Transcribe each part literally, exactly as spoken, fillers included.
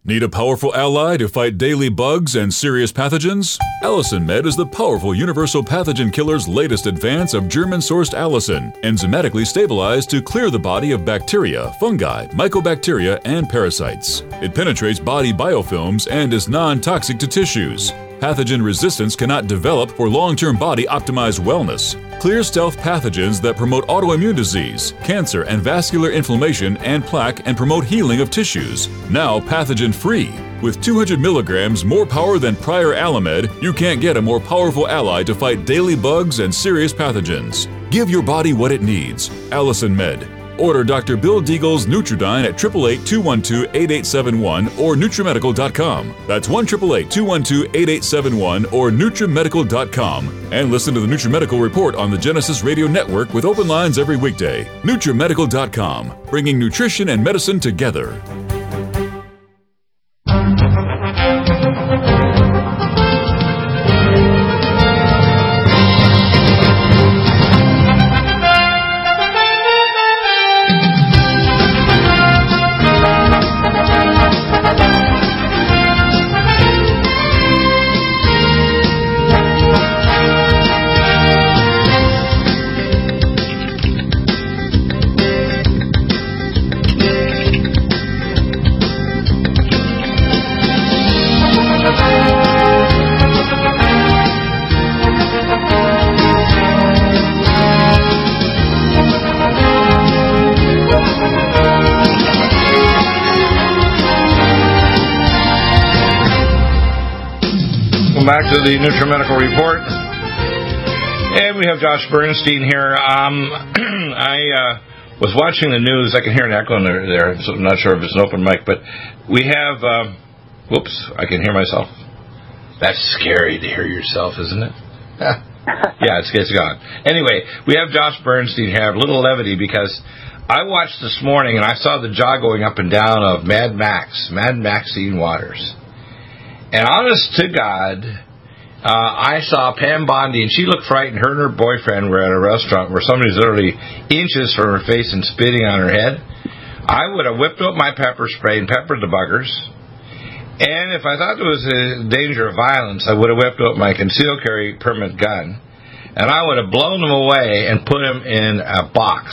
Need a powerful ally to fight daily bugs and serious pathogens? Allicin Med is the powerful universal pathogen killer's latest advance of German-sourced allicin, enzymatically stabilized to clear the body of bacteria, fungi, mycobacteria, and parasites. It penetrates body biofilms and is non-toxic to tissues. Pathogen resistance cannot develop for long-term body-optimized wellness. Clear stealth pathogens that promote autoimmune disease, cancer and vascular inflammation and plaque and promote healing of tissues. Now pathogen-free. With two hundred milligrams more power than prior Alamed, you can't get a more powerful ally to fight daily bugs and serious pathogens. Give your body what it needs. Allicin Med. Order Doctor Bill Deagle's Nutridyne at eight eight eight, two one two, eight eight seven one or Nutrimedical dot com. That's one eight eight eight, two one two, eight eight seven one or Nutrimedical dot com. And listen to the Nutrimedical Report on the Genesis Radio Network with open lines every weekday. Nutrimedical dot com, bringing nutrition and medicine together. Back to the Nutrimedical Report, and we have Josh Bernstein here. Um, I uh, was watching the news. I can hear an echo in there, there, so I'm not sure if it's an open mic, but we have. Um, whoops, I can hear myself. That's scary to hear yourself, isn't it? Yeah, it's, it's gone. Anyway, we have Josh Bernstein here. A little levity because I watched this morning and I saw the jaw going up and down of Mad Max, Mad Maxine Waters. And honest to God, uh, I saw Pam Bondi, and she looked frightened. Her and her boyfriend were at a restaurant where somebody's literally inches from her face and spitting on her head. I would have whipped up my pepper spray and peppered the buggers. And if I thought there was a danger of violence, I would have whipped up my concealed carry permit gun, and I would have blown them away and put them in a box.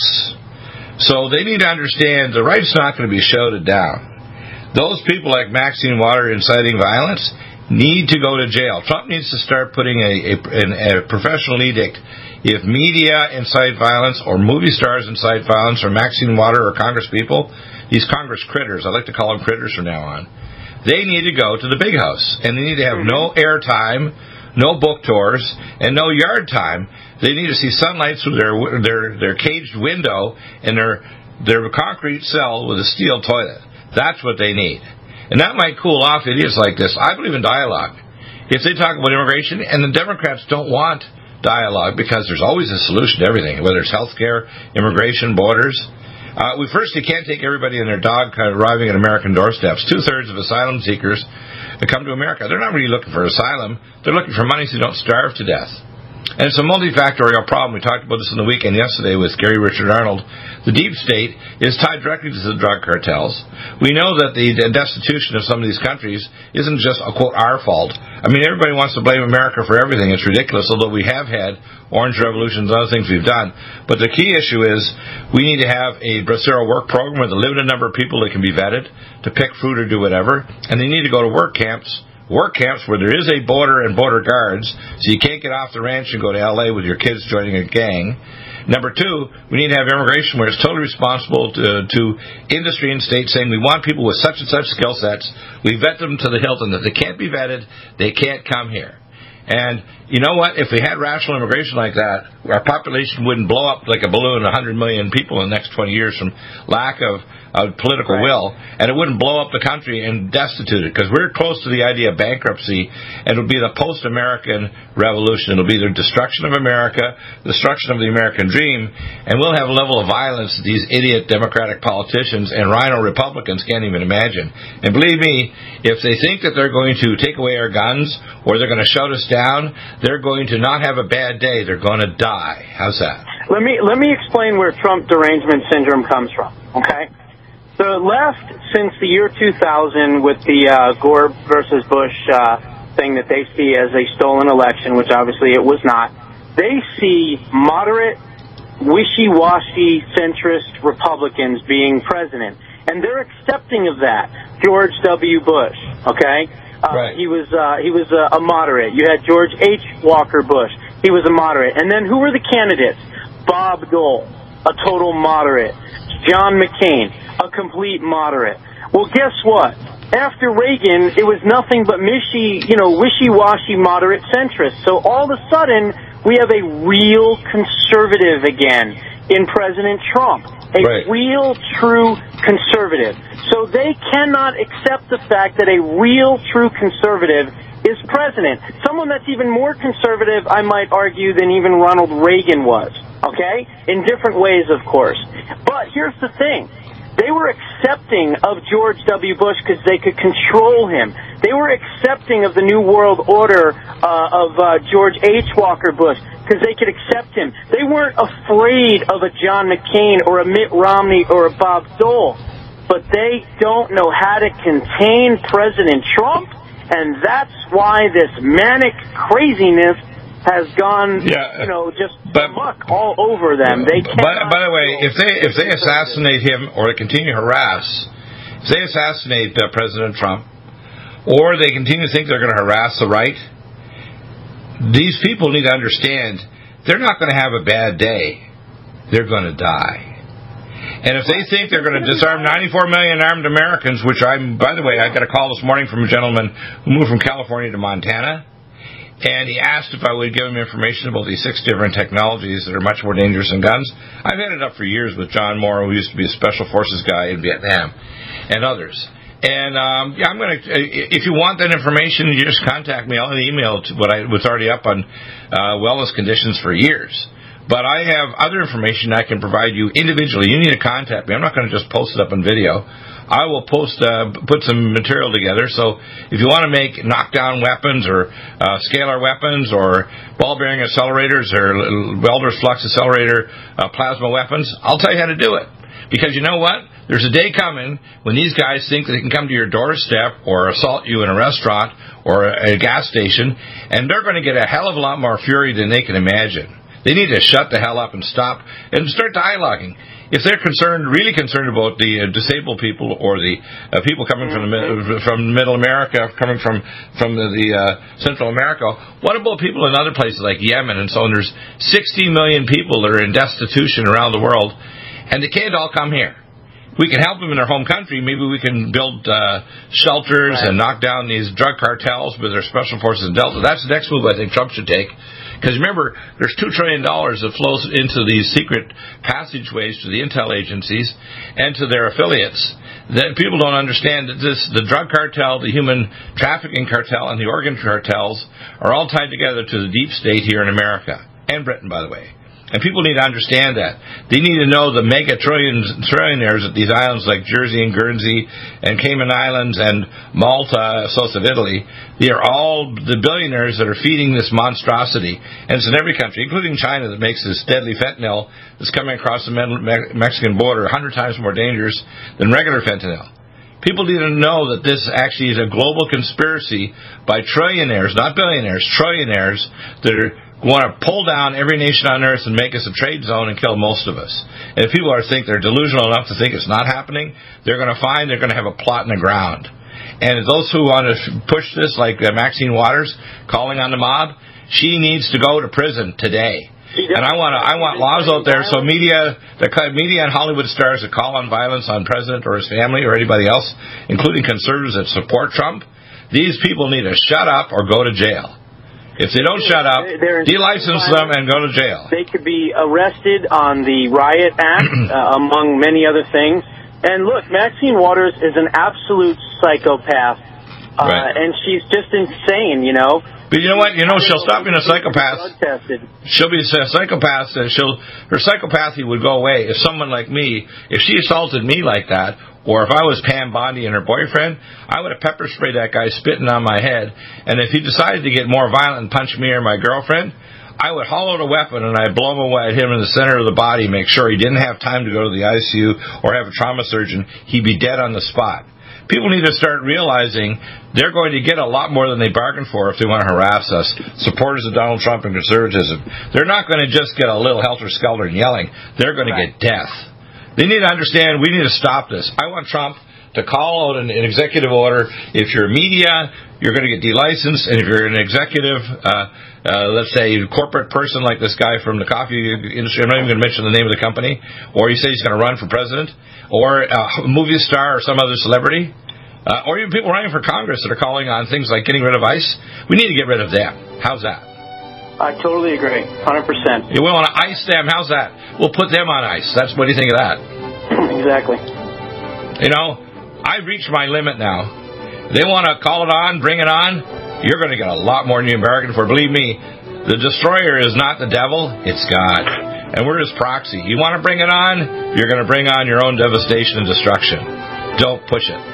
So they need to understand the right's not going to be shouted down. Those people like Maxine Waters inciting violence need to go to jail. Trump needs to start putting a, a, a professional edict. If media incite violence or movie stars incite violence or Maxine Waters or Congress people, these Congress critters, I like to call them critters from now on, they need to go to the big house. And they need to have no airtime, no book tours, and no yard time. They need to see sunlight through their their, their caged window and their, their concrete cell with a steel toilet. That's what they need. And that might cool off idiots like this. I believe in dialogue. If they talk about immigration, and the Democrats don't want dialogue because there's always a solution to everything, whether it's health care, immigration, borders. Uh, we first, you can't take everybody and their dog kind of arriving at American doorsteps. Two-thirds of asylum seekers that come to America, they're not really looking for asylum. They're looking for money so they don't starve to death. And it's a multifactorial problem. We talked about this in the weekend yesterday with Gary Richard Arnold. The deep state is tied directly to the drug cartels. We know that the destitution of some of these countries isn't just a, quote, our fault. I mean, everybody wants to blame America for everything. It's ridiculous, although we have had orange revolutions and other things we've done. But the key issue is we need to have a Bracero work program with a limited number of people that can be vetted to pick fruit or do whatever. And they need to go to work camps. Work camps where there is a border and border guards, so you can't get off the ranch and go to L A with your kids joining a gang. Number two, we need to have immigration where it's totally responsible to, to industry and state saying we want people with such and such skill sets. We vet them to the hilt, and if they can't be vetted, they can't come here. And you know what? If we had rational immigration like that, our population wouldn't blow up like a balloon, one hundred million people in the next twenty years from lack of uh, political right. will, and it wouldn't blow up the country and destitute it, because we're close to the idea of bankruptcy, and it'll be the post-American revolution. It'll be the destruction of America, destruction of the American dream, and we'll have a level of violence that these idiot Democratic politicians and rhino Republicans can't even imagine. And believe me, if they think that they're going to take away our guns or they're going to shut us down, they're going to not have a bad day. They're going to die. How's that? Let me let me explain where Trump derangement syndrome comes from, okay? The left, since the year two thousand, with the uh, Gore versus Bush uh, thing that they see as a stolen election, which obviously it was not, they see moderate, wishy-washy, centrist Republicans being president. And they're accepting of that. George W. Bush, okay? Uh, right. He was uh, he was a, a moderate. You had George H. Walker Bush. He was a moderate. And then who were the candidates? Bob Dole, a total moderate. John McCain, a complete moderate. Well, guess what? After Reagan, it was nothing but mishy, you know, wishy-washy moderate centrists. So all of a sudden, we have a real conservative again in President Trump. A right. real, true conservative. So they cannot accept the fact that a real, true conservative is president. Someone that's even more conservative, I might argue, than even Ronald Reagan was. Okay? In different ways, of course. But here's the thing. They were accepting of George W. Bush because they could control him. They were accepting of the New World Order uh, of uh, George H. Walker Bush because they could accept him. They weren't afraid of a John McCain or a Mitt Romney or a Bob Dole. But they don't know how to contain President Trump, and that's why this manic craziness has gone, yeah, you know, just but, muck all over them. They by, by the way, if they if they assassinate him or continue to harass, if they assassinate uh, President Trump, or they continue to think they're going to harass the right, these people need to understand they're not going to have a bad day. They're going to die. And if they think they're going to disarm ninety-four million armed Americans, which I'm, by the way, I got a call this morning from a gentleman who moved from California to Montana, and he asked if I would give him information about these six different technologies that are much more dangerous than guns. I've had it up for years with John Moore, who used to be a special forces guy in Vietnam, and others. And um, yeah, I'm going to. If you want that information, you just contact me. I'll email to what I was already up on uh, wellness conditions for years. But I have other information I can provide you individually. You need to contact me. I'm not going to just post it up on video. I will post, uh, put some material together. So if you want to make knockdown weapons or uh, scalar weapons or ball bearing accelerators or welder's flux accelerator uh, plasma weapons, I'll tell you how to do it. Because you know what? There's a day coming when these guys think they can come to your doorstep or assault you in a restaurant or a gas station, and they're going to get a hell of a lot more fury than they can imagine. They need to shut the hell up and stop and start dialoguing. If they're concerned, really concerned about the uh, disabled people or the uh, people coming from the, from Middle America, coming from from the, the uh, Central America, what about people in other places like Yemen and so on? There's sixty million people that are in destitution around the world, and they can't all come here. We can help them in their home country. Maybe we can build uh, shelters right. and knock down these drug cartels with their special forces in Delta. That's the next move I think Trump should take. Because remember, there's two trillion dollars that flows into these secret passageways to the intel agencies and to their affiliates. That people don't understand that this, the drug cartel, the human trafficking cartel, and the organ cartels are all tied together to the deep state here in America. And Britain, by the way. And people need to understand that. They need to know the mega trillions, trillionaires at these islands like Jersey and Guernsey and Cayman Islands and Malta, so of Italy. They are all the billionaires that are feeding this monstrosity. And it's in every country, including China, that makes this deadly fentanyl that's coming across the Mexican border one hundred times more dangerous than regular fentanyl. People need to know that this actually is a global conspiracy by trillionaires, not billionaires, trillionaires that are want to pull down every nation on earth and make us a trade zone and kill most of us. And if people are think they're delusional enough to think it's not happening, they're going to find they're going to have a plot in the ground. And those who want to push this, like uh, Maxine Waters calling on the mob, she needs to go to prison today. And I want to, I want laws out there so media, the media and Hollywood stars that call on violence on president or his family or anybody else, including conservatives that support Trump, these people need to shut up or go to jail. If they don't shut up, de-license them and go to jail. They could be arrested on the Riot Act, uh, among many other things. And look, Maxine Waters is an absolute psychopath, uh, right. and she's just insane, you know. But you know what? You know, she'll stop being a psychopath. She'll be a psychopath, and she'll her psychopathy would go away if someone like me, if she assaulted me like that, or if I was Pam Bondi and her boyfriend, I would have pepper sprayed that guy spitting on my head. And if he decided to get more violent and punch me or my girlfriend, I would hollow the weapon and I'd blow him away at him in the center of the body, make sure he didn't have time to go to the I C U or have a trauma surgeon. He'd be dead on the spot. People need to start realizing they're going to get a lot more than they bargained for if they want to harass us, supporters of Donald Trump and conservatism. They're not going to just get a little helter-skelter and yelling. They're going to get death. They need to understand we need to stop this. I want Trump to call out an, an executive order. If you're media, you're going to get delicensed, and if you're an executive, uh, uh, let's say corporate person like this guy from the coffee industry, I'm not even going to mention the name of the company, or he says he's going to run for president, or a movie star or some other celebrity, uh, or even people running for Congress that are calling on things like getting rid of ICE, we need to get rid of them. How's that? I totally agree, one hundred percent. You want to ice them? How's that? We'll put them on ice. That's what do you think of that? Exactly. You know, I've reached my limit now. They want to call it on, bring it on, you're going to get a lot more than you bargained for. Believe me, the destroyer is not the devil, it's God. And we're his proxy. You want to bring it on, you're going to bring on your own devastation and destruction. Don't push it.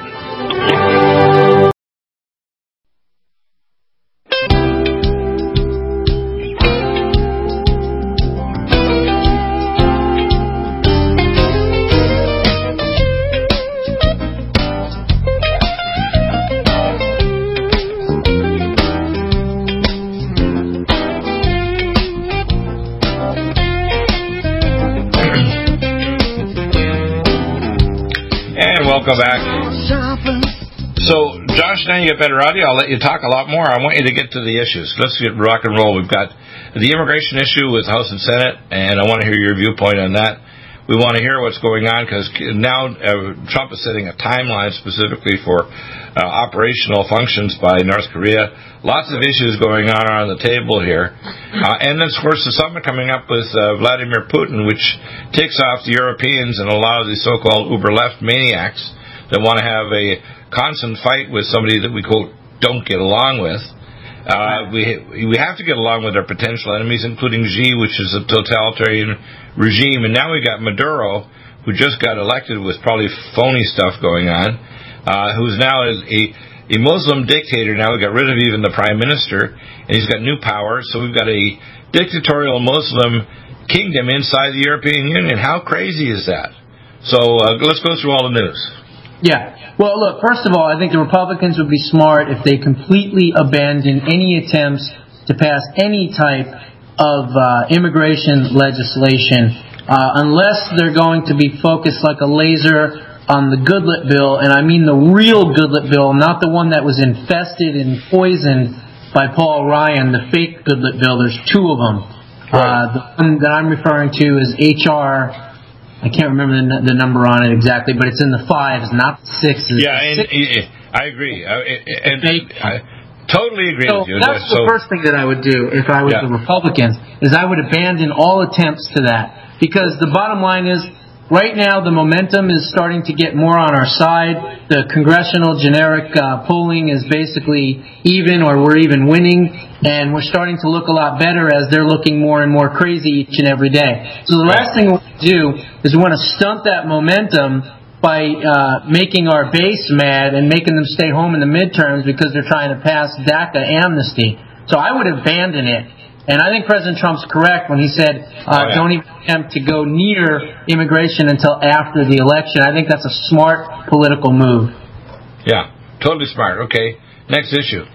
Welcome back. So, Josh, now you get better audio. I'll let you talk a lot more. I want you to get to the issues. Let's get rock and roll. We've got the immigration issue with House and Senate, and I want to hear your viewpoint on that. We want to hear what's going on because now uh, Trump is setting a timeline specifically for uh, operational functions by North Korea. Lots of issues going on on the table here. Uh, and then, of course, the summit coming up with uh, Vladimir Putin, which takes off the Europeans and allows these so-called uber-left maniacs that want to have a constant fight with somebody that we, quote, don't get along with. Uh, we we have to get along with our potential enemies, including Xi, which is a totalitarian regime. And now we got Maduro, who just got elected with probably phony stuff going on, uh, who's now a, a Muslim dictator. Now we got rid of even the prime minister, and he's got new power. So we've got a dictatorial Muslim kingdom inside the European Union. How crazy is that? So uh, let's go through all the news. Yeah. Well, look, first of all, I think the Republicans would be smart if they completely abandon any attempts to pass any type of uh, immigration legislation uh, unless they're going to be focused like a laser on the Goodlet bill, and I mean the real Goodlet bill, not the one that was infested and poisoned by Paul Ryan, the fake Goodlet bill. There's two of them. Right. Uh, the one that I'm referring to is H R I can't remember the, the number on it exactly, but it's in the fives, not the sixes. Yeah, and, six. I agree. I, and I totally agree so with you. That's so, the first thing that I would do if I was yeah. the Republicans, is I would abandon all attempts to that. Because the bottom line is, right now the momentum is starting to get more on our side. The congressional generic uh, polling is basically even, or we're even winning. And we're starting to look a lot better as they're looking more and more crazy each and every day. So the last thing we want to do is we want to stunt that momentum by uh, making our base mad and making them stay home in the midterms because they're trying to pass DACA amnesty. So I would abandon it. And I think President Trump's correct when he said uh, oh, yeah. don't even attempt to go near immigration until after the election. I think that's a smart political move. Yeah, totally smart. Okay, next issue.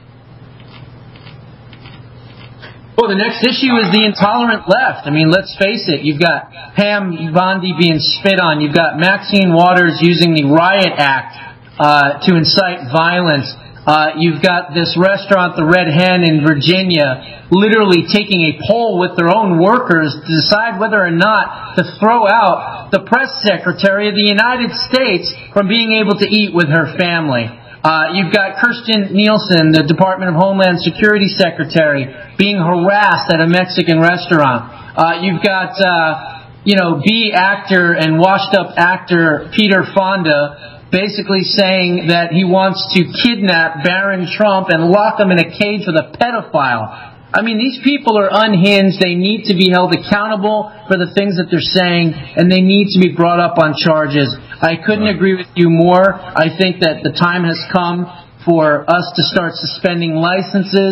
Well, the next issue is the intolerant left. I mean, let's face it. You've got Pam Bondi being spit on. You've got Maxine Waters using the Riot Act uh, to incite violence. Uh, you've got this restaurant, the Red Hen in Virginia, literally taking a poll with their own workers to decide whether or not to throw out the press secretary of the United States from being able to eat with her family. Uh, you've got Kirstjen Nielsen, the Department of Homeland Security Secretary, being harassed at a Mexican restaurant. Uh, you've got, uh, you know, B actor and washed-up actor Peter Fonda basically saying that he wants to kidnap Barron Trump and lock him in a cage with a pedophile. I mean, these people are unhinged. They need to be held accountable for the things that they're saying, and they need to be brought up on charges. I couldn't agree with you more. I think that the time has come for us to start suspending licenses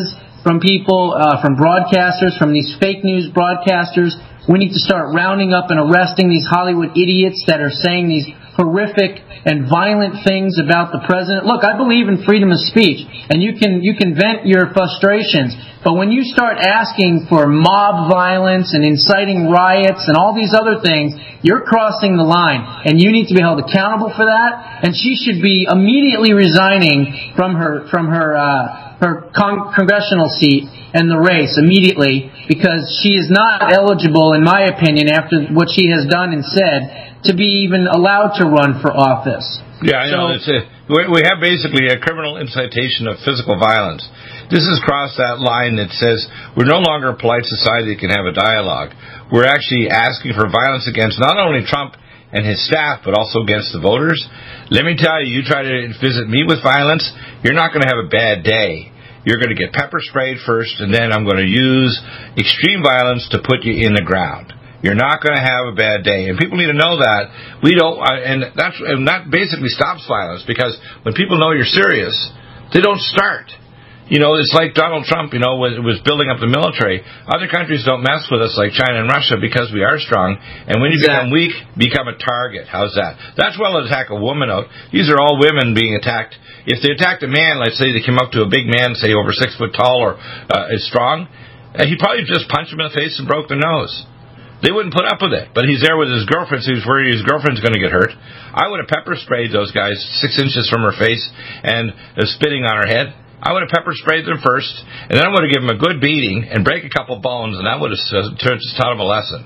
from people, uh, from broadcasters, from these fake news broadcasters. We need to start rounding up and arresting these Hollywood idiots that are saying these horrific and violent things about the president. Look, I believe in freedom of speech, and you can you can vent your frustrations. But when you start asking for mob violence and inciting riots and all these other things, you're crossing the line, and you need to be held accountable for that. And she should be immediately resigning from her from her uh, her con- congressional seat and the race immediately, because she is not eligible, in my opinion, after what she has done and said, to be even allowed to run for office. Yeah, I know. So, it's a, we have basically a criminal incitation of physical violence. This has crossed that line that says we're no longer a polite society that can have a dialogue. We're actually asking for violence against not only Trump and his staff, but also against the voters. Let me tell you, you try to visit me with violence, you're not going to have a bad day. You're going to get pepper sprayed first, and then I'm going to use extreme violence to put you in the ground. You're not going to have a bad day, and people need to know that. We don't, uh, and that's and that basically stops violence, because when people know you're serious, they don't start. You know, it's like Donald Trump, you know, was, was building up the military. Other countries don't mess with us like China and Russia because we are strong. And when you become weak, become a target. How's that? That's well to attack a woman out. These are all women being attacked. If they attacked a man, let's say they came up to a big man, say over six foot tall or uh, is strong, uh, he'd probably just punch him in the face and broke their nose. They wouldn't put up with it. But he's there with his girlfriend, so he's worried his girlfriend's going to get hurt. I would have pepper sprayed those guys six inches from her face and uh, spitting on her head. I would have pepper sprayed them first, and then I would have given them a good beating and break a couple bones, and that would have taught them a lesson.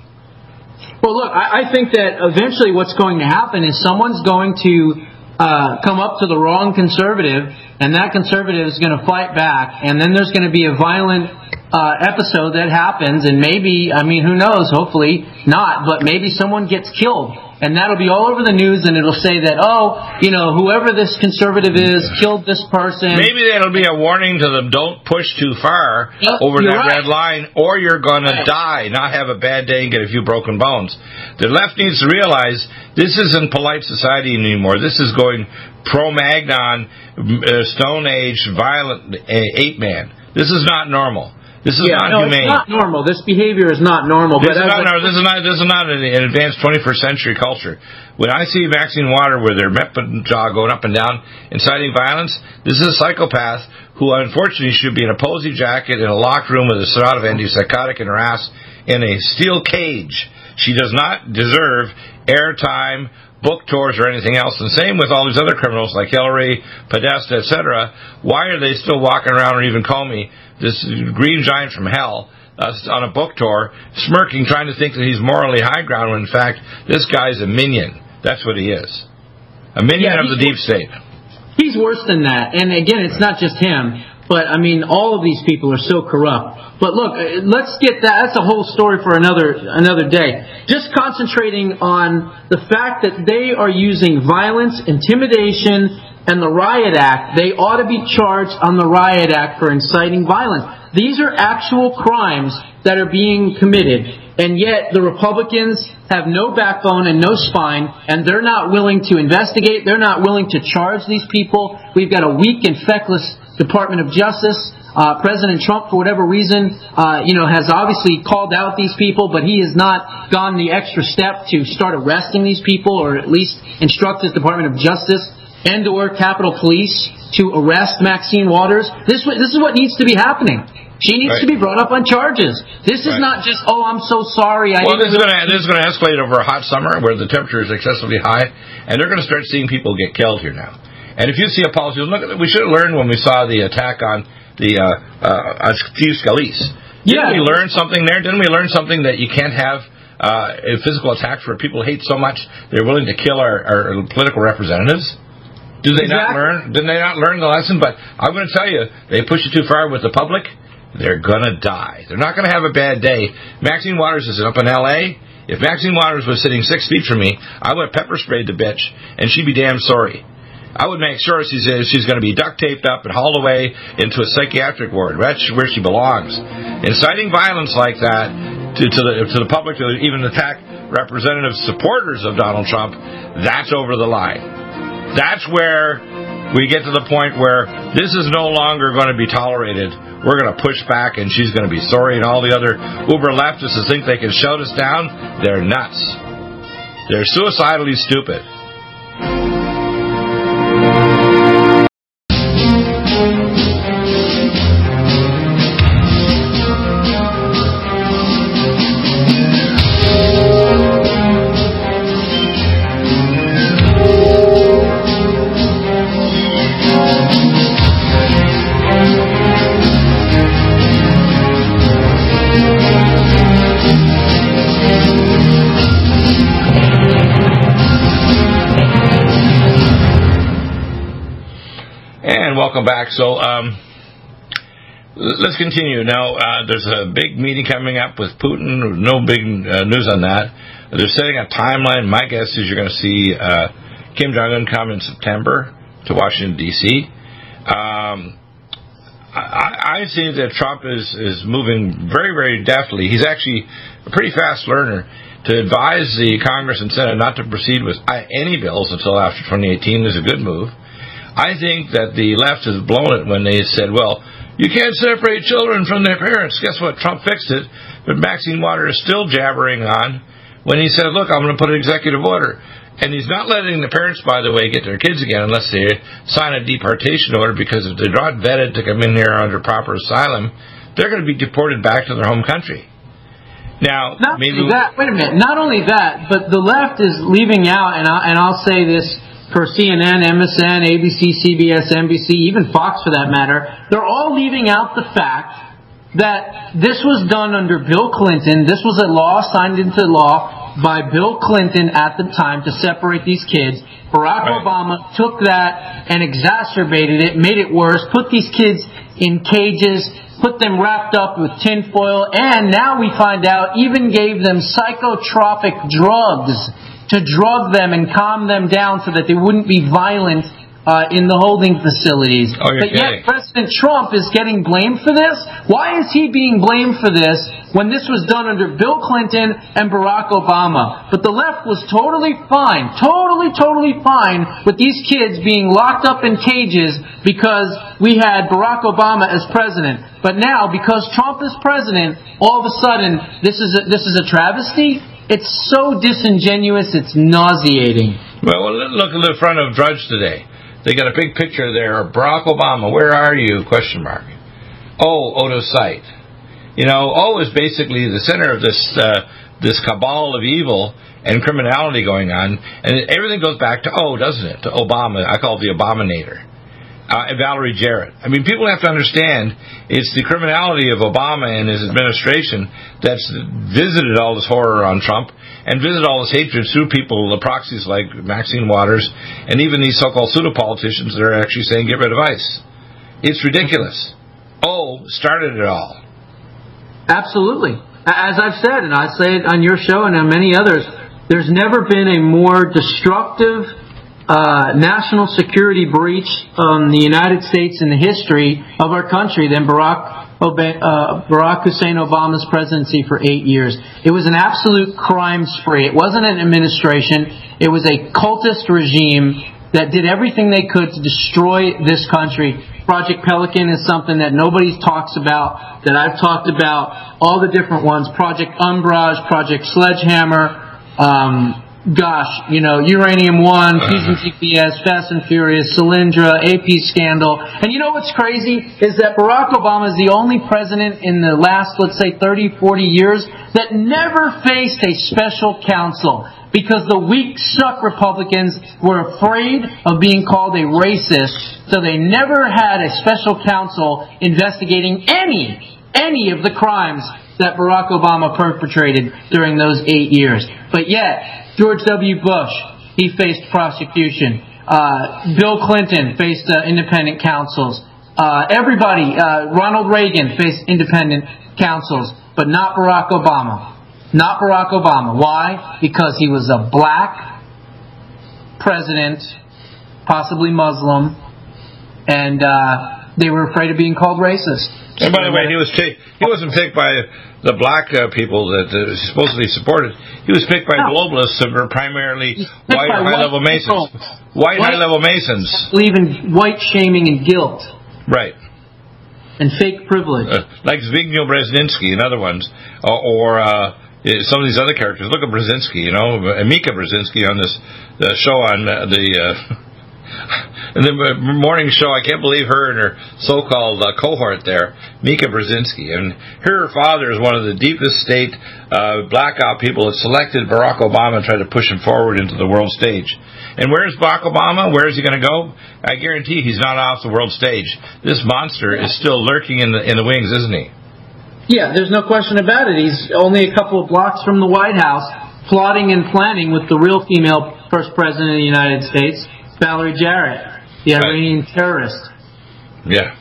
Well, look, I, I think that eventually what's going to happen is someone's going to uh, come up to the wrong conservative, and that conservative is going to fight back, and then there's going to be a violent uh, episode that happens, and maybe, I mean, who knows, hopefully not, but maybe someone gets killed. And that'll be all over the news, and it'll say that, oh, you know, whoever this conservative is killed this person. Maybe that'll be a warning to them, don't push too far yep, over that right. red line, or you're going right. to die, not have a bad day and get a few broken bones. The left needs to realize this isn't polite society anymore. This is going pro-Magnon, uh, Stone Age, violent uh, ape man. This is not normal. This is yeah, not no, humane. It's not normal. This behavior is not normal. This, but is, not, like, no, this is not. This is not an, an advanced twenty-first century culture. When I see Maxine Water with their Mepin jaw going up and down, inciting violence, this is a psychopath who, unfortunately, should be in a posy jacket in a locked room with a shot of antipsychotic in her ass in a steel cage. She does not deserve airtime, book tours, or anything else. And same with all these other criminals like Hillary, Podesta, et cetera. Why are they still walking around, or even Comey, this green giant from hell, uh, on a book tour, smirking, trying to think that he's morally high ground, when in fact this guy's a minion. That's what he is. A minion yeah, of the deep state. He's worse than that. And again, it's not just him, but I mean, all of these people are so corrupt. But look, let's get that. That's a whole story for another another day. Just concentrating on the fact that they are using violence, intimidation, and the Riot Act. They ought to be charged on the Riot Act for inciting violence. These are actual crimes that are being committed, and yet the Republicans have no backbone and no spine, and they're not willing to investigate. They're not willing to charge these people. We've got a weak and feckless Department of Justice. Uh, President Trump, for whatever reason, uh, you know, has obviously called out these people, but he has not gone the extra step to start arresting these people, or at least instruct his Department of Justice and or Capitol Police to arrest Maxine Waters. This this is what needs to be happening. She needs right. to be brought up on charges. This is right. not just, oh, I'm so sorry. I well, this is, really gonna, this is going to escalate over a hot summer where the temperature is excessively high, and they're going to start seeing people get killed here now. And if you see a policy, look, we should have learned when we saw the attack on the uh, uh, on Steve Scalise. Didn't yeah. we learn something there? Didn't we learn something that you can't have uh, physical attacks where people hate so much they're willing to kill our, our political representatives? Do they exactly. not learn? Did they not learn the lesson? But I'm going to tell you, they push it too far with the public, they're going to die. They're not going to have a bad day. Maxine Waters is up in L A. If Maxine Waters was sitting six feet from me, I would have pepper sprayed the bitch, and she'd be damn sorry. I would make sure she's she's going to be duct taped up and hauled away into a psychiatric ward. That's where she belongs. Inciting violence like that to, to the to the public, to even attack representative supporters of Donald Trump, that's over the line. That's where we get to the point where this is no longer going to be tolerated. We're going to push back, and she's going to be sorry, and all the other uber leftists that think they can shout us down, they're nuts. They're suicidally stupid. Welcome back. So um, let's continue. Now, uh, there's a big meeting coming up with Putin. No big uh, news on that. They're setting a timeline. My guess is you're going to see uh, Kim Jong-un come in September to Washington, D C Um, I, I see that Trump is, is moving very, very deftly. He's actually a pretty fast learner. To advise the Congress and Senate not to proceed with any bills until after twenty eighteen is a good move. I think that the left has blown it when they said, well, you can't separate children from their parents. Guess what? Trump fixed it. But Maxine Waters is still jabbering on when he said, look, I'm going to put an executive order. And he's not letting the parents, by the way, get their kids again unless they sign a deportation order, because if they're not vetted to come in here under proper asylum, they're going to be deported back to their home country. Now, not maybe only that, wait a minute. Not only that, but the left is leaving out, and, I, and I'll say this, for C N N, M S N, A B C, C B S, N B C, even Fox for that matter, they're all leaving out the fact that this was done under Bill Clinton. This was a law signed into law by Bill Clinton at the time to separate these kids. Barack right. Obama took that and exacerbated it, made it worse, put these kids in cages, put them wrapped up with tinfoil, and now we find out even gave them psychotropic drugs to drug them and calm them down so that they wouldn't be violent uh, in the holding facilities. Oh, you're but kidding. yet President Trump is getting blamed for this? Why is he being blamed for this when this was done under Bill Clinton and Barack Obama? But the left was totally fine, totally, totally fine with these kids being locked up in cages because we had Barack Obama as president. But now, because Trump is president, all of a sudden, this is a, this is a travesty? It's so disingenuous, it's nauseating. Well, look at the front of Drudge today. They got a big picture there of Barack Obama. Where are you? Question mark. Oh, out of sight. You know, O is basically the center of this uh, this cabal of evil and criminality going on, and everything goes back to O, doesn't it? To Obama. I call it the Abominator. Uh, and Valerie Jarrett. I mean, people have to understand it's the criminality of Obama and his administration that's visited all this horror on Trump and visited all this hatred through people, the proxies like Maxine Waters, and even these so-called pseudo-politicians that are actually saying get rid of ICE. It's ridiculous. O started it all. Absolutely. As I've said, and I say it on your show and on many others, there's never been a more destructive Uh, national security breach on the United States in the history of our country than Barack, Ob- uh, Barack Hussein Obama's presidency for eight years. It was an absolute crime spree. It wasn't an administration. It was a cultist regime that did everything they could to destroy this country. Project Pelican is something that nobody talks about, that I've talked about, all the different ones. Project Umbrage, Project Sledgehammer, um... Gosh, you know, Uranium One, Fusion G P S, Fast and Furious, Solyndra, A P scandal. And you know what's crazy is that Barack Obama is the only president in the last, let's say, thirty, forty years that never faced a special counsel because the weak, suck Republicans were afraid of being called a racist, so they never had a special counsel investigating any, any of the crimes that Barack Obama perpetrated during those eight years. But yet, George W. Bush, he faced prosecution. Uh, Bill Clinton faced uh, independent counsels. Uh, everybody, uh, Ronald Reagan faced independent counsels, but not Barack Obama. Not Barack Obama. Why? Because he was a black president, possibly Muslim, and uh, they were afraid of being called racist. And by the way, he was t- he wasn't picked by the black uh, people that uh, supposedly supported. He was picked by no. globalists who were primarily white high-level Masons. White, white high-level Masons. Believe in white shaming and guilt. Right. And fake privilege. Uh, like Zbigniew Brzezinski and other ones. Uh, or uh, some of these other characters. Look at Brzezinski, you know. Mika Brzezinski on this the show on uh, the... Uh, in the morning show, I can't believe her and her so-called uh, cohort there, Mika Brzezinski. And her father is one of the deepest state uh, blackout people that selected Barack Obama and tried to push him forward into the world stage. And where's Barack Obama? Where is he going to go? I guarantee he's not off the world stage. This monster is still lurking in the in the wings, isn't he? Yeah, there's no question about it. He's only a couple of blocks from the White House, plotting and planning with the real female first president of the United States, Valerie Jarrett, the Iranian right. terrorist. Yeah.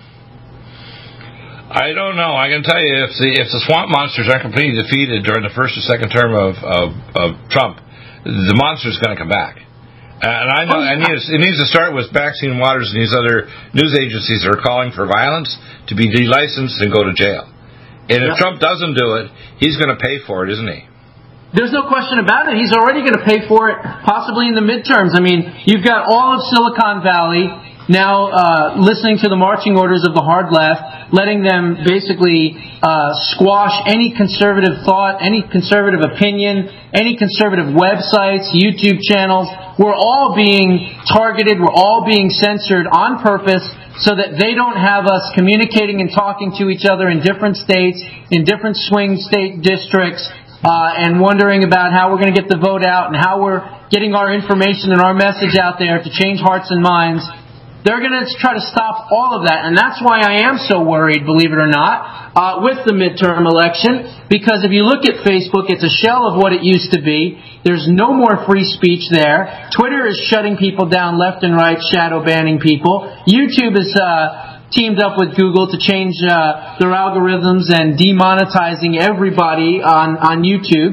I don't know. I can tell you, if the if the swamp monsters aren't completely defeated during the first or second term of of, of Trump, the monster's going to come back. And I know it needs, it needs to start with Maxine Waters and these other news agencies that are calling for violence to be delicensed and go to jail. And if yeah. Trump doesn't do it, he's going to pay for it, isn't he? There's no question about it. He's already going to pay for it, possibly in the midterms. I mean, you've got all of Silicon Valley now uh, listening to the marching orders of the hard left, letting them basically uh, squash any conservative thought, any conservative opinion, any conservative websites, YouTube channels. We're all being targeted. We're all being censored on purpose so that they don't have us communicating and talking to each other in different states, in different swing state districts, Uh, and wondering about how we're going to get the vote out and how we're getting our information and our message out there to change hearts and minds. They're going to try to stop all of that. And that's why I am so worried, believe it or not, uh, with the midterm election. Because if you look at Facebook, it's a shell of what it used to be. There's no more free speech there. Twitter is shutting people down left and right, shadow banning people. YouTube is... Uh, teamed up with Google to change uh, their algorithms and demonetizing everybody on, on YouTube.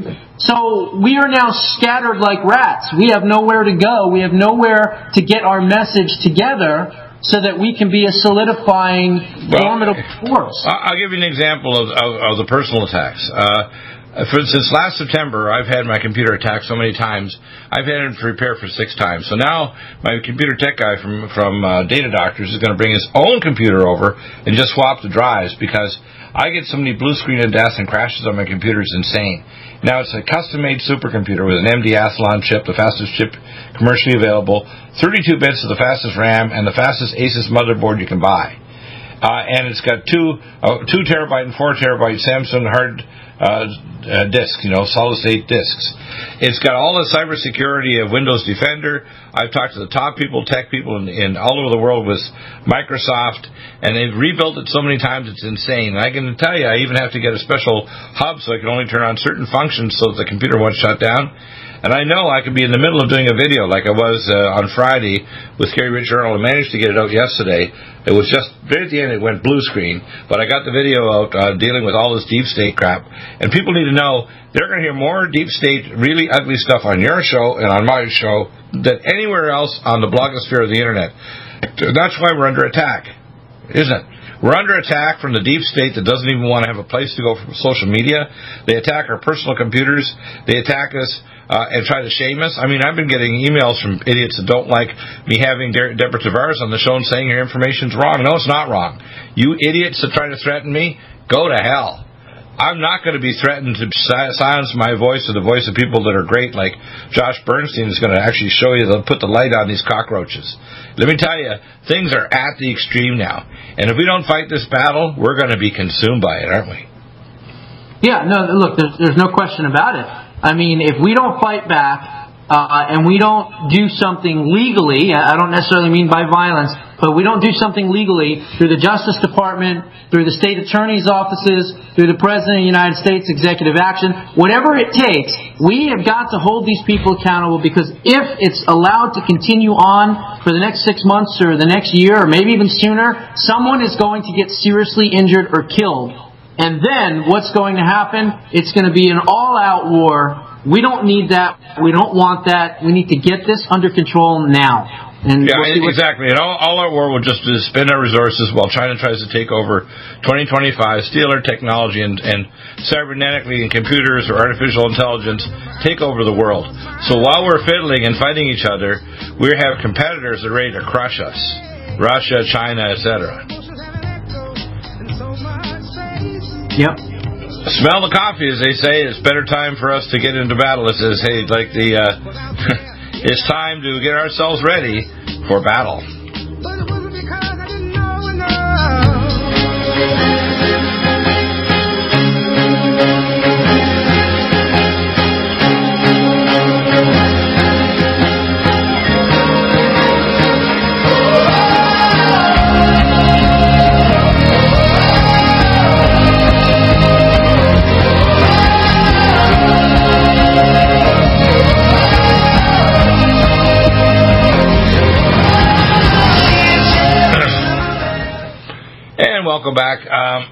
So we are now scattered like rats. We have nowhere to go. We have nowhere to get our message together so that we can be a solidifying, well, formidable force. I'll give you an example of, of, of the personal attacks. Uh, For, since last September, I've had my computer attacked so many times. I've had it repaired for six times. So now my computer tech guy from from uh, Data Doctors is going to bring his own computer over and just swap the drives because I get so many blue screen of deaths and crashes on my computer. It's insane. Now it's a custom-made supercomputer with an M D Athlon chip, the fastest chip commercially available, thirty-two bits of the fastest RAM, and the fastest Asus motherboard you can buy. Uh, and it's got two uh, two terabyte and four terabyte Samsung hard uh, uh, discs, you know, solid state discs. It's got all the cybersecurity of Windows Defender. I've talked to the top people, tech people in, in all over the world with Microsoft, and they've rebuilt it so many times it's insane. And I can tell you, I even have to get a special hub so I can only turn on certain functions so that the computer won't shut down. And I know I could be in the middle of doing a video like I was uh, on Friday with Kerry Rich Journal and managed to get it out yesterday. It was just, right at the end it went blue screen, but I got the video out uh, dealing with all this deep state crap. And people need to know they're going to hear more deep state, really ugly stuff on your show and on my show than anywhere else on the blogosphere of the Internet. That's why we're under attack, isn't it? We're under attack from the deep state that doesn't even want to have a place to go for social media. They attack our personal computers. They attack us uh, and try to shame us. I mean, I've been getting emails from idiots that don't like me having De- Deborah Tavares on the show and saying your information's wrong. No, it's not wrong. You idiots that try to threaten me, go to hell. I'm not going to be threatened to silence my voice or the voice of people that are great, like Josh Bernstein is going to actually show you, they'll put the light on these cockroaches. Let me tell you, things are at the extreme now. And if we don't fight this battle, we're going to be consumed by it, aren't we? Yeah, no, look, there's, there's no question about it. I mean, if we don't fight back, uh, and we don't do something legally, I don't necessarily mean by violence, but we don't do something legally through the Justice Department, through the state attorney's offices, through the President of the United States, executive action, whatever it takes, we have got to hold these people accountable, because if it's allowed to continue on for the next six months or the next year or maybe even sooner, someone is going to get seriously injured or killed. And then what's going to happen? It's going to be an all-out war. We don't need that. We don't want that. We need to get this under control now. And yeah, we'll exactly. And all, all our war will just do is spend our resources while China tries to take over twenty twenty-five, steal our technology, and, and cybernetically and computers or artificial intelligence take over the world. So while we're fiddling and fighting each other, we have competitors that are ready to crush us. Russia, China, et cetera. Yep. Smell the coffee, as they say. It's better time for us to get into battle. It says, hey, like the, uh, it's time to get ourselves ready for battle. Welcome back. Um,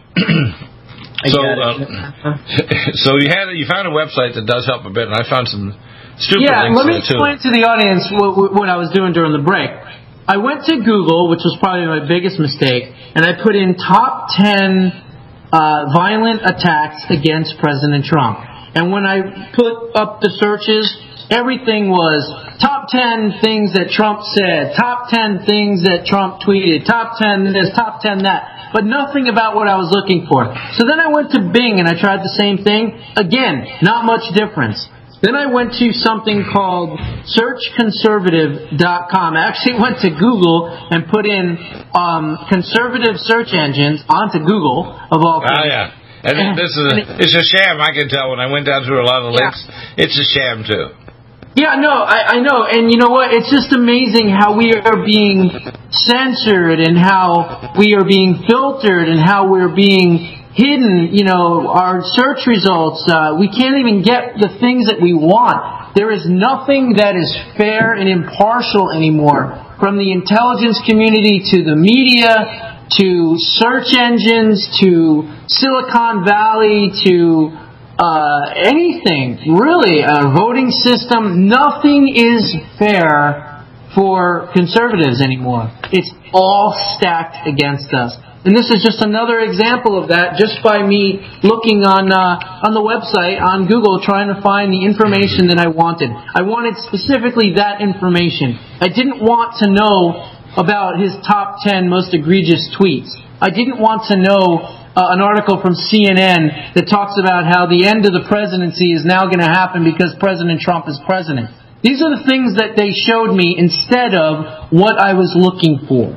so, uh, so you had you found a website that does help a bit, and I found some stupid yeah, links let me in it too. explain to the audience what, what I was doing during the break. I went to Google, which was probably my biggest mistake, and I put in top ten uh, violent attacks against President Trump. And when I put up the searches, everything was top ten things that Trump said, top ten things that Trump tweeted, top ten this, top ten that. But nothing about what I was looking for. So then I went to Bing and I tried the same thing. Again, not much difference. Then I went to something called search conservative dot com. I actually went to Google and put in um, conservative search engines onto Google, of all things. Oh, yeah. And this is a, it's a sham, I can tell when I went down through a lot of links. Yeah. It's a sham, too. Yeah, no, I, I know, and you know what? It's just amazing how we are being censored and how we are being filtered and how we're being hidden, you know, our search results. Uh, we can't even get the things that we want. There is nothing that is fair and impartial anymore, from the intelligence community to the media to search engines to Silicon Valley to Uh, anything, really, a voting system. Nothing is fair for conservatives anymore. It's all stacked against us. And this is just another example of that, just by me looking on uh, on the website, on Google, trying to find the information that I wanted. I wanted specifically that information. I didn't want to know about his top ten most egregious tweets. I didn't want to know Uh, an article from C N N that talks about how the end of the presidency is now going to happen because President Trump is president. These are the things that they showed me instead of what I was looking for.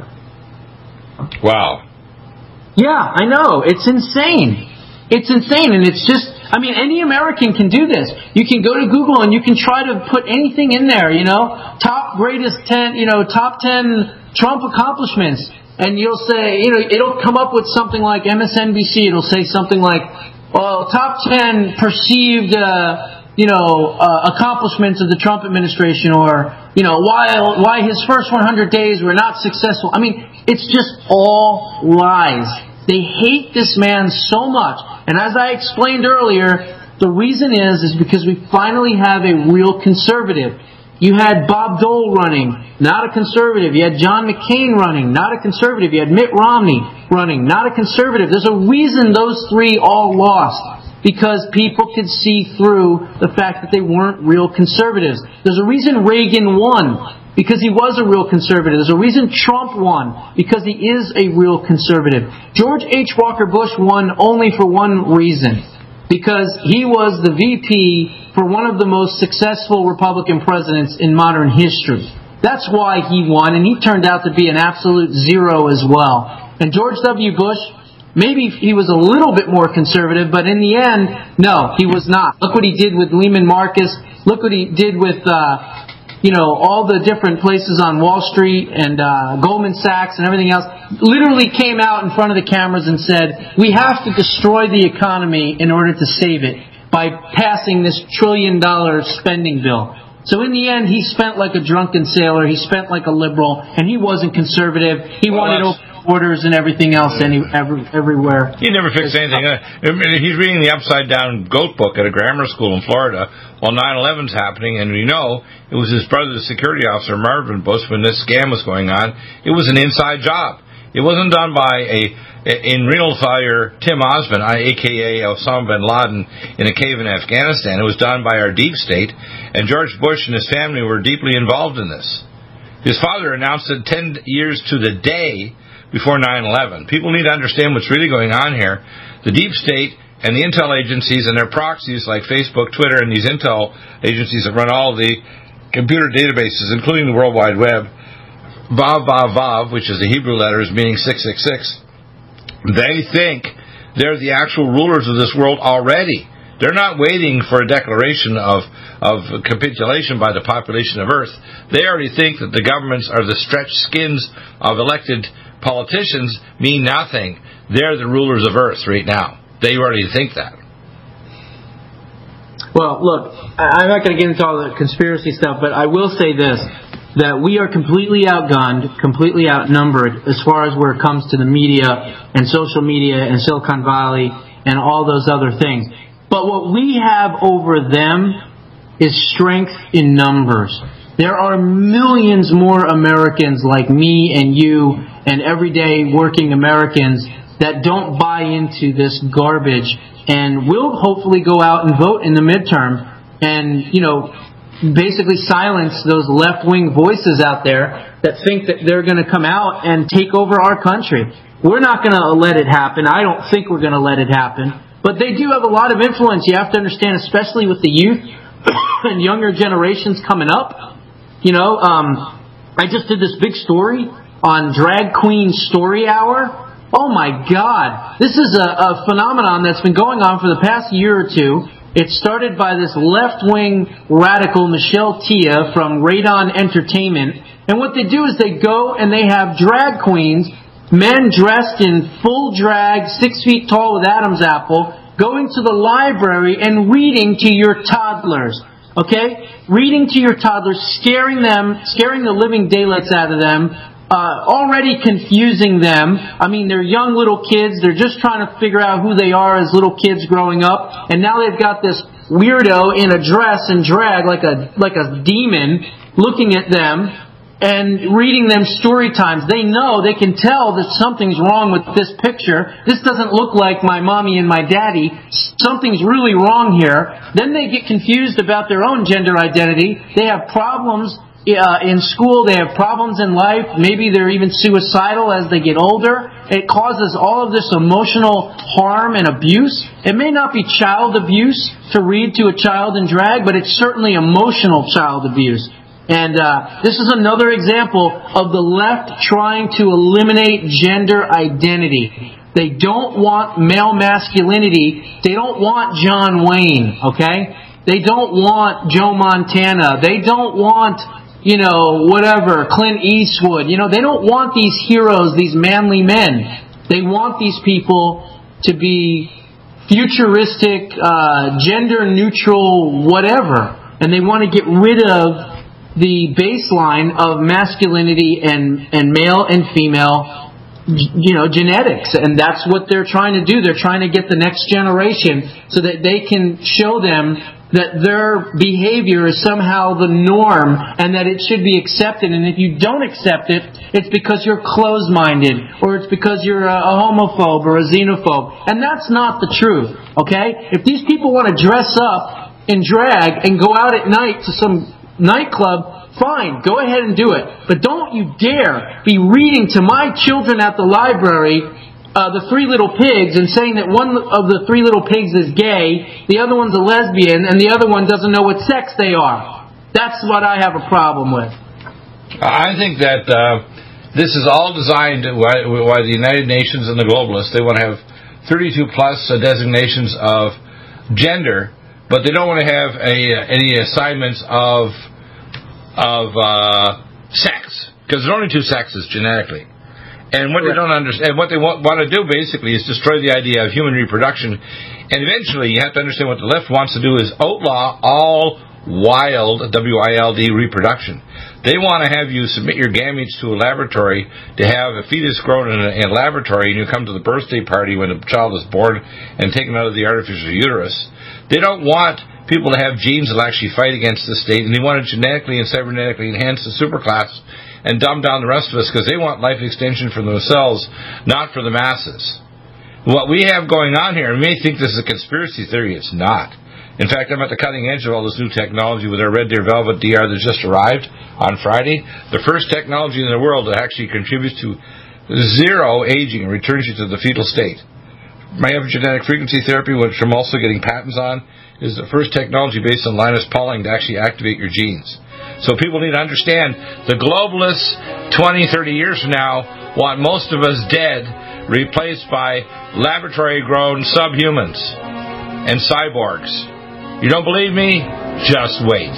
Wow. Yeah, I know. It's insane. It's insane, and it's just, I mean, any American can do this. You can go to Google and you can try to put anything in there, you know, top greatest ten, you know, top ten Trump accomplishments. And you'll say, you know, it'll come up with something like M S N B C. It'll say something like, well, top ten perceived, uh, you know, uh, accomplishments of the Trump administration, or, you know, why why his first one hundred days were not successful. I mean, it's just all lies. They hate this man so much. And as I explained earlier, the reason is, is because we finally have a real conservative. You had Bob Dole running, not a conservative. You had John McCain running, not a conservative. You had Mitt Romney running, not a conservative. There's a reason those three all lost, because people could see through the fact that they weren't real conservatives. There's a reason Reagan won, because he was a real conservative. There's a reason Trump won, because he is a real conservative. George H. Walker Bush won only for one reason, because he was the V P for one of the most successful Republican presidents in modern history. That's why he won, and he turned out to be an absolute zero as well. And George W. Bush, maybe he was a little bit more conservative, but in the end, no, he was not. Look what he did with Lehman Marcus. Look what he did with, uh, you know, all the different places on Wall Street and uh, Goldman Sachs and everything else. Literally came out in front of the cameras and said, we have to destroy the economy in order to save it by passing this trillion dollar spending bill. So in the end, he spent like a drunken sailor. He spent like a liberal, and he wasn't conservative. He well, wanted that's, open borders and everything else any, every, everywhere. He never fixed anything. He's reading the upside-down goat book at a grammar school in Florida while nine eleven's happening, and we know it was his brother, the security officer, Marvin Bush, when this scam was going on. It was an inside job. It wasn't done by a, in real fire, Tim Osman, a k a. Osama bin Laden, in a cave in Afghanistan. It was done by our deep state, and George Bush and his family were deeply involved in this. His father announced it ten years to the day before nine eleven. People need to understand what's really going on here. The deep state and the intel agencies and their proxies like Facebook, Twitter, and these intel agencies that run all the computer databases, including the World Wide Web, Vav, Vav, Vav, which is the Hebrew letters meaning six six six, they think they're the actual rulers of this world already. They're not waiting for a declaration of, of capitulation by the population of Earth. They already think that the governments are the stretched skins of elected politicians mean nothing. They're the rulers of Earth right now. They already think that. Well, look, I'm not going to get into all the conspiracy stuff, but I will say this, that we are completely outgunned, completely outnumbered as far as where it comes to the media and social media and Silicon Valley and all those other things. But what we have over them is strength in numbers. There are millions more Americans like me and you and everyday working Americans that don't buy into this garbage and will hopefully go out and vote in the midterm and, you know, basically silence those left-wing voices out there that think that they're going to come out and take over our country. We're not going to let it happen. I don't think we're going to let it happen. But they do have a lot of influence. You have to understand, especially with the youth and younger generations coming up. You know, um, I just did this big story on Drag Queen Story Hour. Oh, my God. This is a, a phenomenon that's been going on for the past year or two. It started by this left-wing radical Michelle Tia from Radon Entertainment. And what they do is they go and they have drag queens, men dressed in full drag, six feet tall with Adam's apple, going to the library and reading to your toddlers. Okay? Reading to your toddlers, scaring them, scaring the living daylights out of them, Uh, already confusing them. I mean, they're young little kids. They're just trying to figure out who they are as little kids growing up. And now they've got this weirdo in a dress and drag like a like a demon looking at them and reading them story times. They know, they can tell that something's wrong with this picture. This doesn't look like my mommy and my daddy. Something's really wrong here. Then they get confused about their own gender identity. They have problems Uh, in school, they have problems in life. Maybe they're even suicidal as they get older. It causes all of this emotional harm and abuse. It may not be child abuse to read to a child in drag, but it's certainly emotional child abuse. And uh, this is another example of the left trying to eliminate gender identity. They don't want male masculinity. They don't want John Wayne, okay? They don't want Joe Montana. They don't want, you know, whatever, Clint Eastwood. You know, they don't want these heroes, these manly men. They want these people to be futuristic, uh, gender-neutral, whatever. And they want to get rid of the baseline of masculinity and, and male and female, you know, genetics. And that's what they're trying to do. They're trying to get the next generation so that they can show them that their behavior is somehow the norm and that it should be accepted. And if you don't accept it, it's because you're closed-minded or it's because you're a homophobe or a xenophobe. And that's not the truth, okay? If these people want to dress up in drag and go out at night to some nightclub, fine, go ahead and do it. But don't you dare be reading to my children at the library Uh, the Three Little Pigs and saying that one of the Three Little Pigs is gay, the other one's a lesbian, and the other one doesn't know what sex they are. That's what I have a problem with. I think that uh, this is all designed by, by the United Nations and the globalists. They want to have thirty-two plus uh, designations of gender, but they don't want to have a, any assignments of of uh, sex, because there's only two sexes genetically. And what they don't understand, what they want, want to do basically is destroy the idea of human reproduction. And eventually, you have to understand what the left wants to do is outlaw all wild, W I L D, reproduction. They want to have you submit your gametes to a laboratory to have a fetus grown in a, in a laboratory, and you come to the birthday party when the child is born and taken out of the artificial uterus. They don't want people to have genes that will actually fight against the state, and they want to genetically and cybernetically enhance the superclass and dumb down the rest of us because they want life extension for themselves, not for the masses. What we have going on here, you may think this is a conspiracy theory. It's not. In fact, I'm at the cutting edge of all this new technology with our Red Deer Velvet D R that just arrived on Friday. The first technology in the world that actually contributes to zero aging and returns you to the fetal state. My epigenetic frequency therapy, which I'm also getting patents on, is the first technology based on Linus Pauling to actually activate your genes. So people need to understand the globalists twenty, thirty years from now want most of us dead, replaced by laboratory-grown subhumans and cyborgs. You don't believe me? Just wait.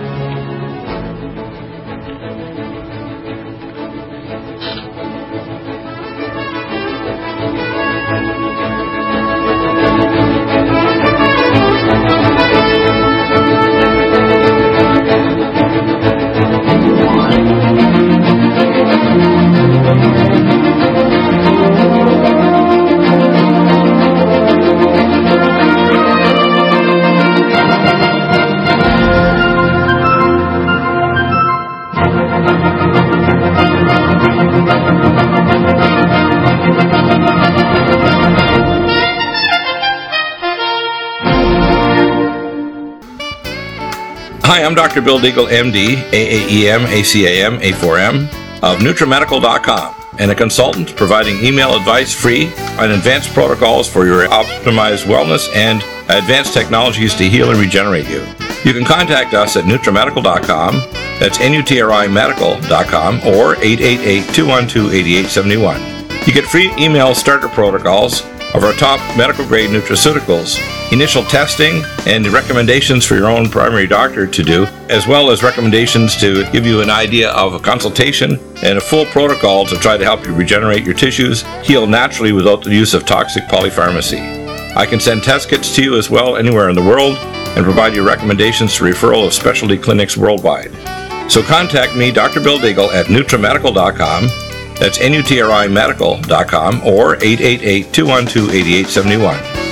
Hi, I'm Doctor Bill Deagle, M D, A A E M, A C A M, A four M, of NutriMedical dot com, and a consultant providing email advice free on advanced protocols for your optimized wellness and advanced technologies to heal and regenerate you. You can contact us at NutriMedical dot com, that's N U T R I Medical dot com, or eight eight eight, two one two, eight eight seven one. You get free email starter protocols of our top medical-grade nutraceuticals, initial testing, and recommendations for your own primary doctor to do, as well as recommendations to give you an idea of a consultation and a full protocol to try to help you regenerate your tissues, heal naturally without the use of toxic polypharmacy. I can send test kits to you as well anywhere in the world and provide you recommendations to referral of specialty clinics worldwide. So contact me, Doctor Bill Deagle, at NutriMedical dot com. That's N U T R I Medical dot com, or eight eight eight, two one two, eight eight seven one.